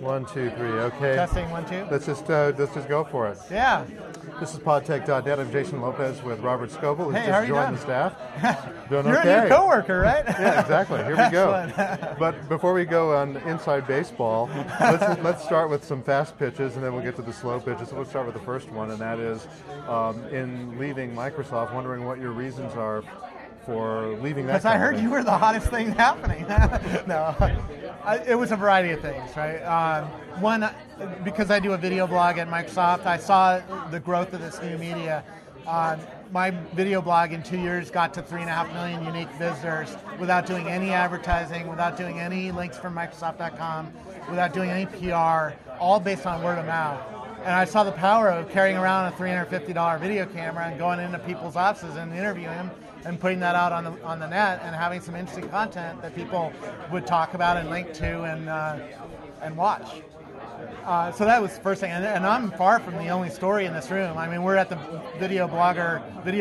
1, 2, 3. Okay. Testing 1, 2. Let's just go for it. Yeah. This is podtech.net. I'm Jason Lopez with Robert Scoble, who's Hey, how are just you joined doing? the staff. Doing You're okay. a new coworker, right? Yeah, exactly. Here we go. Excellent. But before we go on inside baseball, let's start with some fast pitches, and then we'll get to the slow pitches. So let's start with the first one, and that is in leaving Microsoft, wondering what your reasons are for leaving that Because I heard company. you were the hottest thing happening. No, it was a variety of things, right? One, because I do a video blog at Microsoft, I saw the growth of this new media. My video blog in 2 years got to 3.5 million unique visitors without doing any advertising, without doing any links from Microsoft.com, without doing any PR, all based on word of mouth. And I saw the power of carrying around a $350 video camera and going into people's offices and interviewing them and putting that out on the net and having some interesting content that people would talk about and link to and watch. So that was the first thing, and I'm far from the only story in this room. I mean, we're at the Video Logger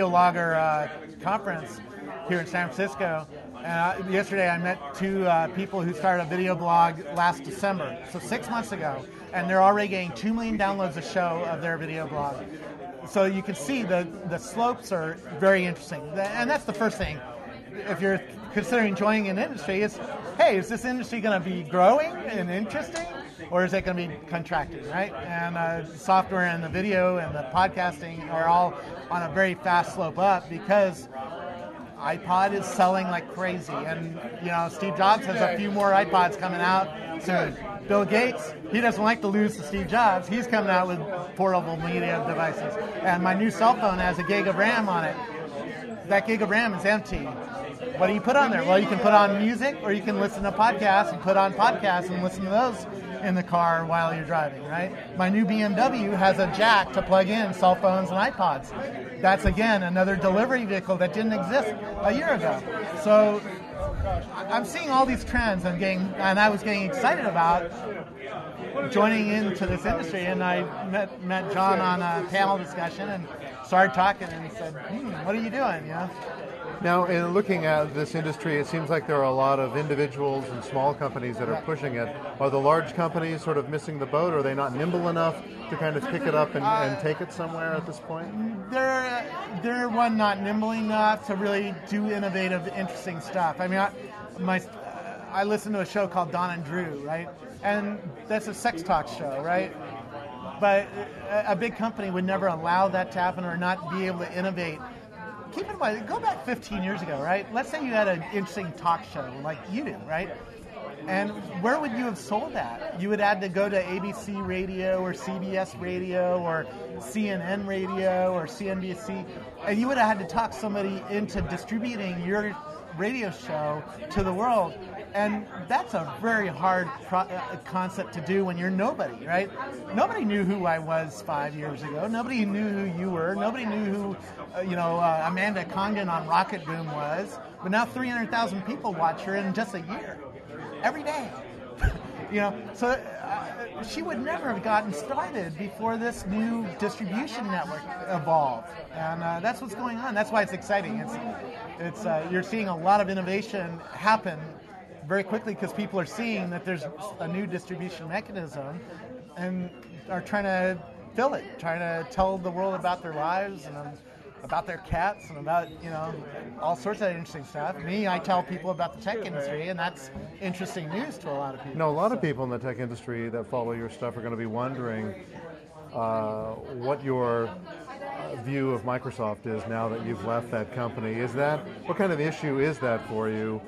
conference here in San Francisco, and yesterday I met two people who started a video blog last December, so 6 months ago, and they're already getting 2 million downloads a show of their video blog. So you can see the slopes are very interesting, and that's the first thing. If you're considering joining an industry, it's, hey, is this industry going to be growing and interesting, or is it going to be contracting, right? And software and the video and the podcasting are all on a very fast slope up because iPod is selling like crazy. And, you know, Steve Jobs has a few more iPods coming out soon. Bill Gates, he doesn't like to lose to Steve Jobs. He's coming out with portable media devices. And my new cell phone has a gig of RAM on it. That gig of RAM is empty. What do you put on there? Well, you can put on music, or you can listen to podcasts and put on podcasts and listen to those in the car while you're driving, right? My new BMW has a jack to plug in cell phones and iPods. That's, again, another delivery vehicle that didn't exist a year ago. So I'm seeing all these trends and I was getting excited about joining into this industry, and I met John on a panel discussion and started talking, and he said, what are you doing, you know? Now, in looking at this industry, it seems like there are a lot of individuals and small companies that are pushing it. Are the large companies sort of missing the boat? Are they not nimble enough to kind of pick it up and take it somewhere at this point? They're one, not nimble enough to really do innovative, interesting stuff. I mean, I listen to a show called Don and Drew, right? And that's a sex talk show, right? But a big company would never allow that to happen or not be able to innovate. Keep in mind, go back 15 years ago, right? Let's say you had an interesting talk show like you do, right? And where would you have sold that? You would have to go to ABC Radio or CBS Radio or CNN Radio or CNBC, and you would have had to talk somebody into distributing your radio show to the world. And that's a very hard concept to do when you're nobody, right? Nobody knew who I was 5 years ago. Nobody knew who you were. Nobody knew who, Amanda Congdon on Rocket Boom was. But now 300,000 people watch her in just a year, every day. So she would never have gotten started before this new distribution network evolved. And that's what's going on. That's why it's exciting. It's you're seeing a lot of innovation happen very quickly because people are seeing that there's a new distribution mechanism and are trying to fill it, trying to tell the world about their lives and about their cats and about, all sorts of interesting stuff. I tell people about the tech industry, and that's interesting news to a lot of people. A lot of people in the tech industry that follow your stuff are going to be wondering what your view of Microsoft is now that you've left that company. What kind of issue is that for you?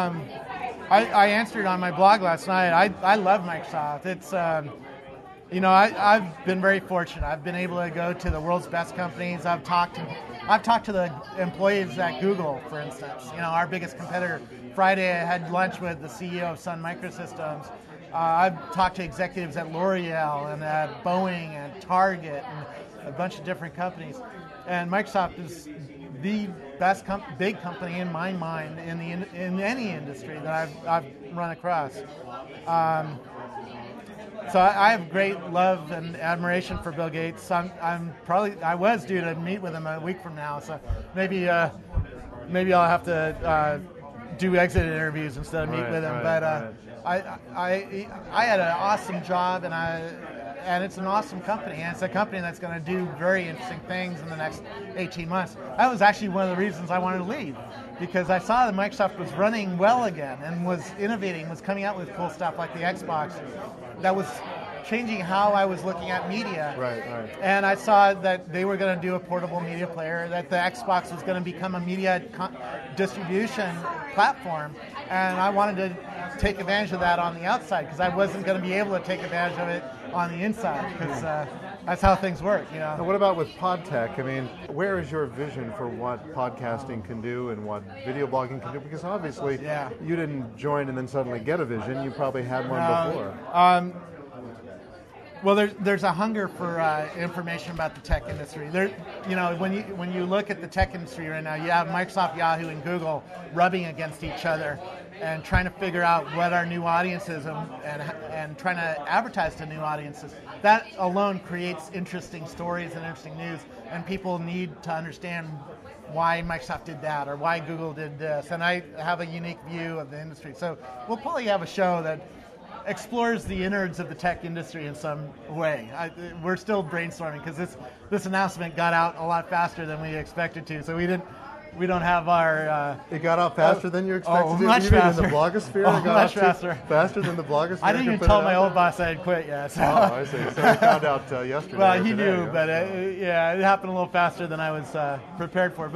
I answered on my blog last night. I love Microsoft. It's, I've been very fortunate. I've been able to go to the world's best companies. I've talked to the employees at Google, for instance. Our biggest competitor. Friday, I had lunch with the CEO of Sun Microsystems. I've talked to executives at L'Oreal and at Boeing and Target and a bunch of different companies. And Microsoft is the best big company in my mind in any industry that I've run across. So I have great love and admiration for Bill Gates. I was due to meet with him a week from now. So maybe I'll have to do exit interviews instead of meet with them. I had an awesome job, and it's an awesome company, and it's a company that's going to do very interesting things in the next 18 months. That was actually one of the reasons I wanted to leave, because I saw that Microsoft was running well again and was innovating, was coming out with cool stuff like the Xbox that was changing how I was looking at media. Right. And I saw that they were going to do a portable media player, that the Xbox was going to become a media distribution platform, and I wanted to take advantage of that on the outside, because I wasn't going to be able to take advantage of it on the inside, because that's how things work. Now, what about with PodTech? I mean, where is your vision for what podcasting can do and what video blogging can do? Because obviously you didn't join and then suddenly get a vision. You probably had one before. Well, there's a hunger for information about the tech industry. When you look at the tech industry right now, you have Microsoft, Yahoo, and Google rubbing against each other and trying to figure out what our new audiences and trying to advertise to new audiences. That alone creates interesting stories and interesting news, and people need to understand why Microsoft did that or why Google did this. And I have a unique view of the industry. So we'll probably have a show that explores the innards of the tech industry in some way. We're still brainstorming, because this announcement got out a lot faster than we expected to. So we don't have our. It got out faster than you expected. Much faster. In the blogosphere, Oh, it got much out faster. Faster than the blogosphere. I didn't even tell my old boss I had quit yet. So. Oh, I see. So he found out yesterday. Well, he knew, but it happened a little faster than I was prepared for.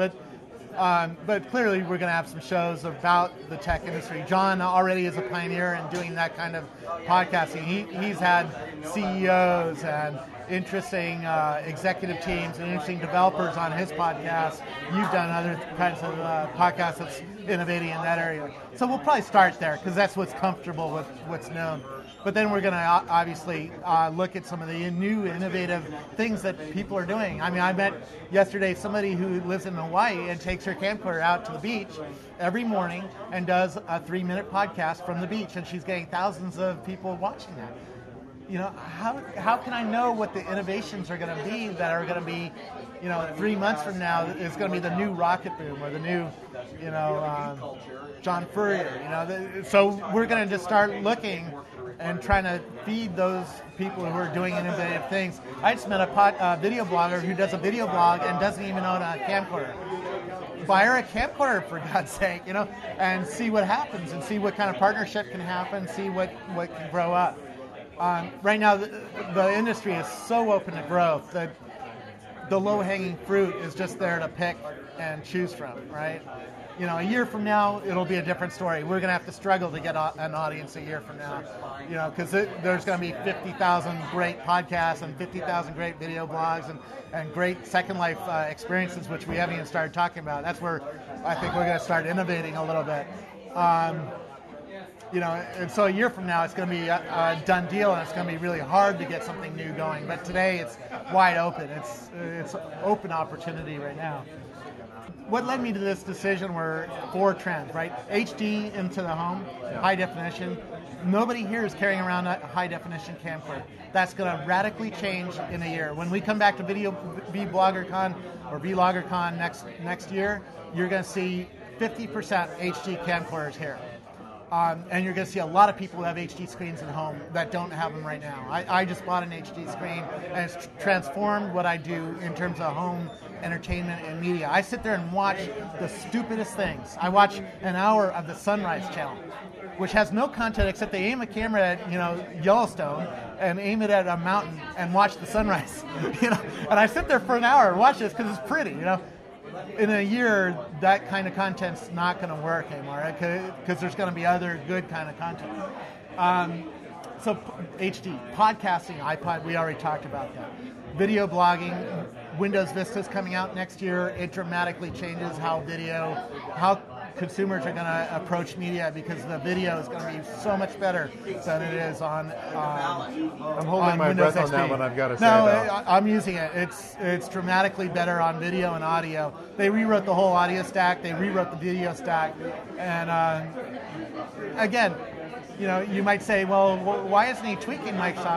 But clearly, we're going to have some shows about the tech industry. John already is a pioneer in doing that kind of podcasting. He's had CEOs and interesting executive teams and interesting developers on his podcast. You've done other kinds of podcasts that's innovating in that area. So we'll probably start there, because that's what's comfortable with what's known. But then we're going to obviously look at some of the new innovative things that people are doing. I mean, I met yesterday somebody who lives in Hawaii and takes her camcorder out to the beach every morning and does a 3-minute podcast from the beach, and she's getting thousands of people watching that. You know, how can I know what the innovations are going to be that are going to be, 3 months from now is going to be the new rocket boom or the new, John Furrier. So we're going to just start looking and trying to feed those people who are doing innovative things. I just met a video blogger who does a video blog and doesn't even own a camcorder. Buy her a camcorder, for God's sake, and see what happens, and see what kind of partnership can happen, see what can grow up. Right now, the industry is so open to growth that the low-hanging fruit is just there to pick and choose from, right? A year from now, it'll be a different story. We're going to have to struggle to get an audience a year from now, because there's going to be 50,000 great podcasts and 50,000 great video blogs and great Second Life experiences, which we haven't even started talking about. That's where I think we're going to start innovating a little bit. And so a year from now, it's going to be a done deal, and it's going to be really hard to get something new going. But today, it's wide open. It's open opportunity right now. What led me to this decision were 4 trends, right? HD into the home, high definition. Nobody here is carrying around a high definition camcorder. That's going to radically change in a year. When we come back to VBloggerCon or VLoggerCon next year, you're going to see 50% HD camcorders here. And you're going to see a lot of people who have HD screens at home that don't have them right now. I just bought an HD screen, and it's transformed what I do in terms of home entertainment and media. I sit there and watch the stupidest things. I watch an hour of the Sunrise Channel, which has no content except they aim a camera at Yellowstone and aim it at a mountain and watch the sunrise. And I sit there for an hour and watch this because it's pretty. In a year, that kind of content's not going to work anymore, because there's going to be other good kind of content. So HD, podcasting, iPod, we already talked about that. Video blogging, Windows Vista's coming out next year. It dramatically changes how consumers are going to approach media, because the video is going to be so much better than it is on I'm holding on my Windows breath XP. on that one, I've got to say. No, I'm using it. It's dramatically better on video and audio. They rewrote the whole audio stack. They rewrote the video stack. And again, you might say, well, why isn't he tweaking Microsoft?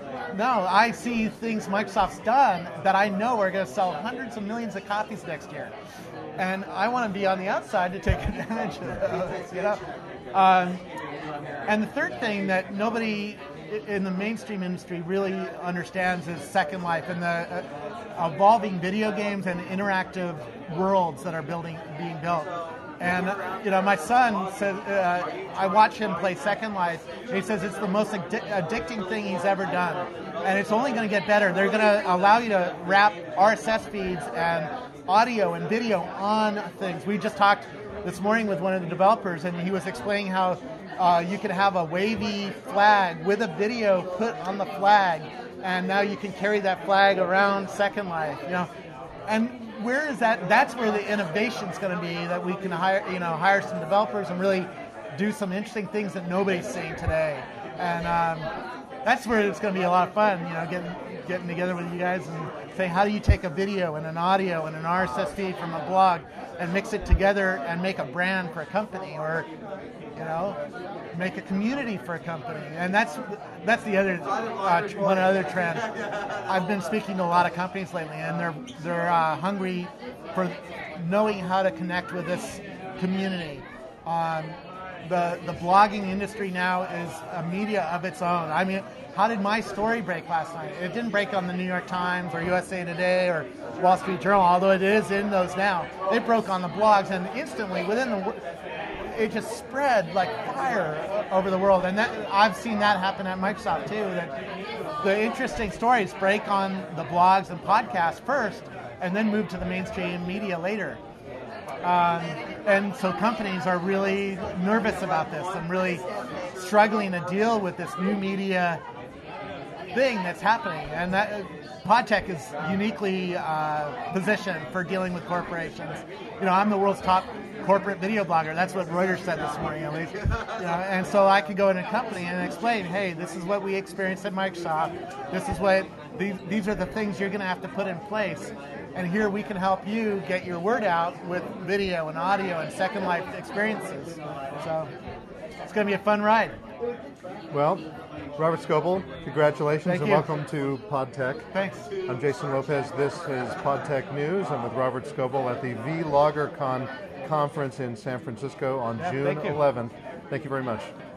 No, I see things Microsoft's done that I know are going to sell hundreds of millions of copies next year, and I want to be on the outside to take advantage of those. You know, and the third thing that nobody in the mainstream industry really understands is Second Life and the evolving video games and interactive worlds that are being built. And you know, my son says I watch him play Second Life. And he says it's the most addicting thing he's ever done, and it's only going to get better. They're going to allow you to wrap RSS feeds and audio and video on things. We just talked this morning with one of the developers, and he was explaining how you can have a wavy flag with a video put on the flag, and now you can carry that flag around Second Life. You know, and where is that? That's where the innovation's going to be. That we can hire some developers and really do some interesting things that nobody's seeing today. And that's where it's going to be a lot of fun. You know, getting together with you guys and say, how do you take a video and an audio and an RSS feed from a blog and mix it together and make a brand for a company, or you know, make a community for a company. And that's the other one other trend. I've been speaking to a lot of companies lately, and they're hungry for knowing how to connect with this community. The blogging industry now is a media of its own. I mean, how did my story break last night? It didn't break on the New York Times or USA Today or Wall Street Journal, although it is in those now. It broke on the blogs, and instantly it just spread like fire over the world. And I've seen that happen at Microsoft too, that the interesting stories break on the blogs and podcasts first and then move to the mainstream media later. And so companies are really nervous about this and really struggling to deal with this new media thing that's happening. And that PodTech is uniquely positioned for dealing with corporations. You know, I'm the world's top corporate video blogger. That's what Reuters said this morning, at least. You know, and so I could go in a company and explain, hey, this is what we experienced at Microsoft. This is what these are the things you're going to have to put in place. And here we can help you get your word out with video and audio and Second Life experiences. So it's going to be a fun ride. Well, Robert Scoble, congratulations. Thank and you. Welcome to PodTech. Thanks. I'm Jason Lopez. This is PodTech News. I'm with Robert Scoble at the vLoggerCon conference in San Francisco on June thank you. 11th. Thank you very much.